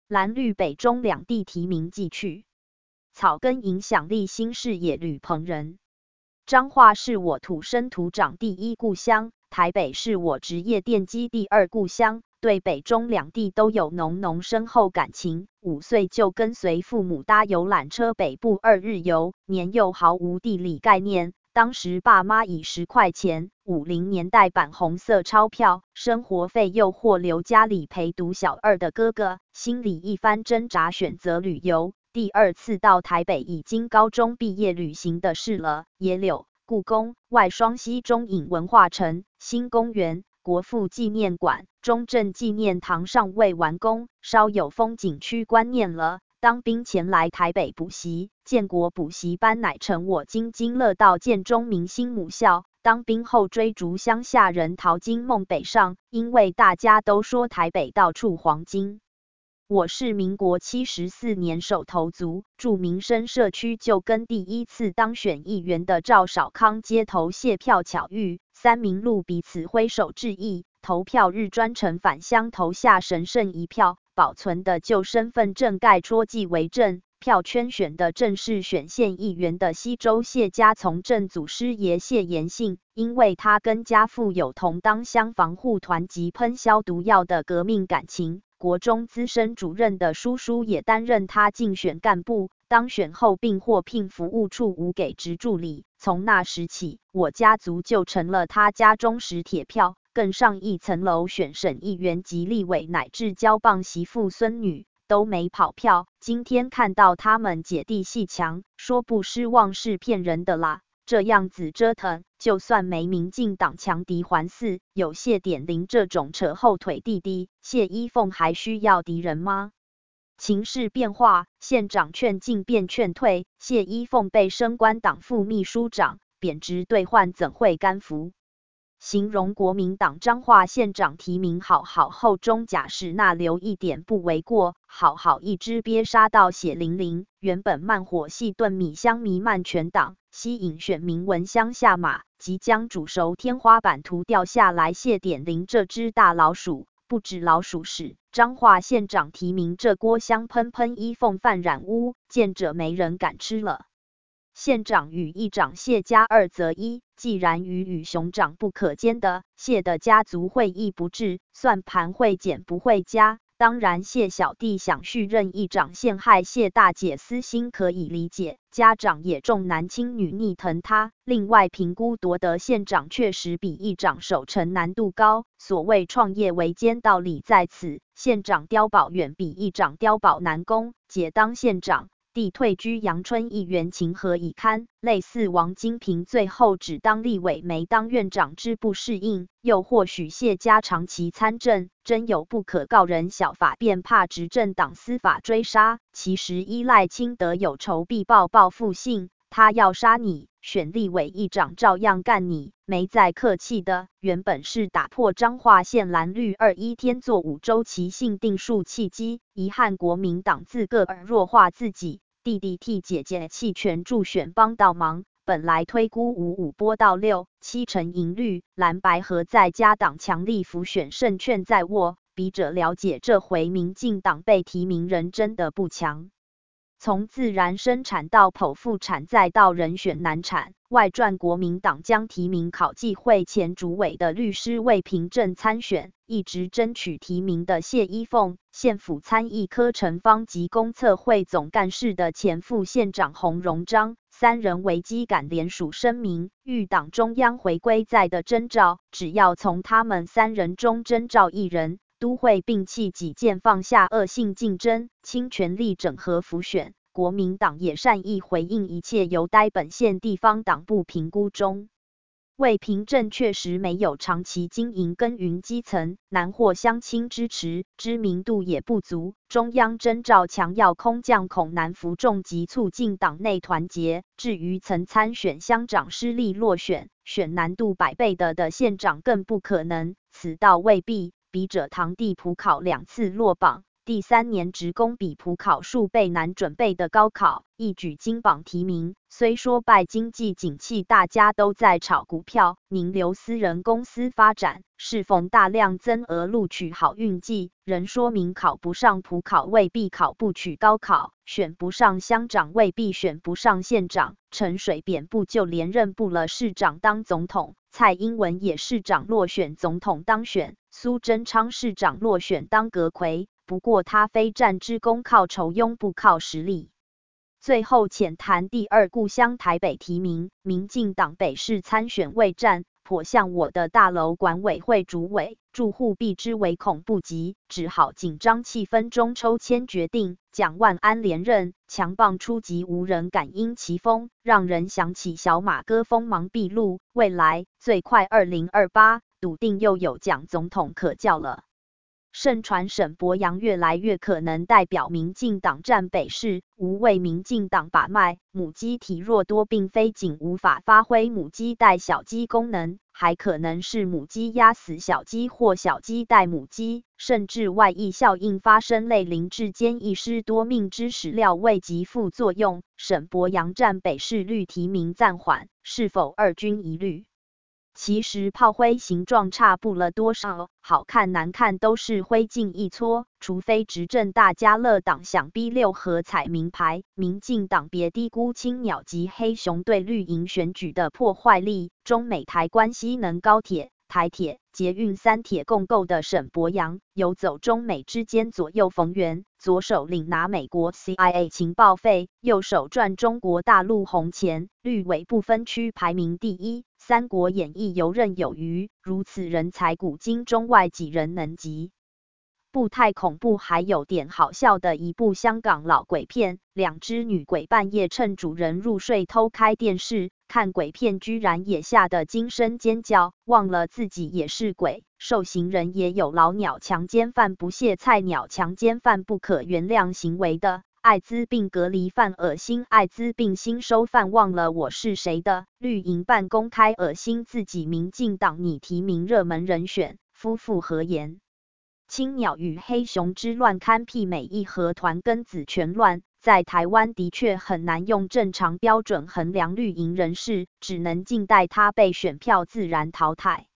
蓝绿北中两地提名继续。草根影响力新视野吕鹏仁。彰化是我土生土长第一故乡，台北是我职业奠基第二故乡，对北中两地都有浓浓深厚感情。5岁就跟随父母搭游览车北部2日游，年幼毫无地理概念。当时爸妈以10块钱，50年代版红色钞票，生活费诱惑留家里陪读小2的哥哥，心里一番挣扎，选择旅游。第2次到台北已经高中毕业旅行的事了，野柳、故宫、外双溪中影文化城、新公园、国父纪念馆、中正纪念堂尚未完工，稍有风景区观念了。当兵前来台北补习，建国补习班乃成我津津乐道建中明星母校。当兵后追逐乡下人淘金梦北上，因为大家都说台北到处黄金。我是民国74年首投族，住民生社区，就跟第1次当选议员的赵少康街头谢票巧遇，3民路彼此挥手致意。投票日专程返乡投下神圣一票，保存的旧身份证盖戳记为证。票圈选的正是选县议员的西周谢家从政祖师爷谢延信，因为他跟家父有同当乡防护团及喷消毒药的革命感情。国中资深主任的叔叔也担任他竞选干部，当选后并获聘服务处无给职助理。从那时起，我家族就成了他家忠实铁票，更上一层楼，选省议员及立委，乃至交棒媳妇孙女都没跑票。今天看到他们姐弟戏强，说不失望是骗人的啦。这样子折腾，就算没民进党强敌环伺，有谢点玲这种扯后腿弟弟，谢依凤还需要敌人吗？情势变化，县长劝进变劝退，谢依凤被升官党副秘书长，贬值兑换怎会甘服？形容国民党彰化县长提名好好后中假使那留一点不为过，好好一只鳖杀到血淋淋。原本慢火细炖米香弥漫全党，吸引选民闻香下马，即将煮熟天花板图掉下来。谢点玲这只大老鼠，不止老鼠屎，彰化县长提名这锅香喷喷依凤饭染污，见者没人敢吃了。县长与议长谢家2择1，既然鱼与熊掌不可兼得，谢的家族会议不治，算盘会减不会加。当然谢小弟想续任议长陷害谢大姐私心可以理解，家长也重男轻女逆疼他。另外评估夺得县长确实比议长守成难度高，所谓创业维艰道理在此，县长碉堡远比议长碉堡难攻。姐当县长，弟退居阳春议员，情何以堪？类似王金平最后只当立委没当院长之不适应，又或许谢家长期参政，真有不可告人小法，便怕执政党司法追杀。其实依赖清德有仇必报报复性，他要杀你，选立委议长照样干你，没再客气的。原本是打破彰化县蓝绿21天作5周期性定数契机，遗憾国民党自个儿弱化自己。弟弟替姐姐弃权助选帮倒忙，本来推估55波到6、7成赢率，蓝白合在家党强力辅选胜券在握。笔者了解，这回民进党被提名人真的不强。从自然生产到剖腹产，再到人选难产，外传国民党将提名考纪会前主委的律师魏平正参选，一直争取提名的谢依凤、县府参议柯成芳及公测会总干事的前副县长洪荣章，3人危机感联署声明，欲党中央回归在的征召，只要从他们3人中征召1人，都会摒弃己见，放下恶性竞争，倾全力整合辅选。国民党也善意回应，一切由待本县地方党部评估中。魏平正确实没有长期经营耕耘基层，难获乡亲支持，知名度也不足。中央征召强要空降，恐难服众及促进党内团结。至于曾参选乡长失利落选，选难度100倍的县长更不可能，此道未必。笔者堂弟普考2次落榜， 第3年职工比普考数倍难准备的高考，一举金榜题名。虽说拜经济景气，大家都在炒股票，宁留私人公司发展，适逢大量增额录取好运季，仍说明考不上普考未必考不取高考，选不上乡长未必选不上县长。陈水扁不就连任不了市长当总统，蔡英文也市长落选总统当选，苏贞昌市长落选当阁揆。不过他非战之功，靠酬庸不靠实力。最后浅谈第2故乡台北提名，民进党北市参选未战，颇像我的大楼管委会主委，住户避之唯恐不及，只好紧张气氛中抽签决定蒋万安连任，强棒出击，无人敢因其锋，让人想起小马哥锋芒毕露，未来最快2028，笃定又有蒋总统可叫了。盛传沈伯洋越来越可能代表民进党战北市，无为民进党把脉。母鸡体弱多，并非仅无法发挥母鸡带小鸡功能，还可能是母鸡压死小鸡或小鸡带母鸡，甚至外溢效应发生，类林志坚一尸多命之始料未及副作用。沈伯洋战北市率提名暂缓，是否二军一律？其实炮灰形状差不了多少，好看难看都是灰烬一撮，除非执政大家乐党想逼6合彩名牌，民进党别低估青鸟及黑熊对绿营选举的破坏力。中美台关系能高铁、台铁、捷运3铁共构的沈伯洋，游走中美之间左右逢源，左手领拿美国 CIA 情报费，右手赚中国大陆红钱，绿委不分区排名第1。三国演义游刃有余，如此人才古今中外几人能及？不太恐怖，还有点好笑的一部香港老鬼片，2只女鬼半夜趁主人入睡偷开电视，看鬼片居然也吓得惊声尖叫，忘了自己也是鬼。受刑人也有老鸟强奸犯不屑菜鸟强奸犯不可原谅行为的。艾滋病隔离犯恶心艾滋病新收犯忘了我是谁的，绿营办公开恶心自己民进党拟提名热门人选，夫妇合言。青鸟与黑熊之乱堪媲美义和团跟子权乱，在台湾的确很难用正常标准衡量绿营人士，只能静待他被选票自然淘汰。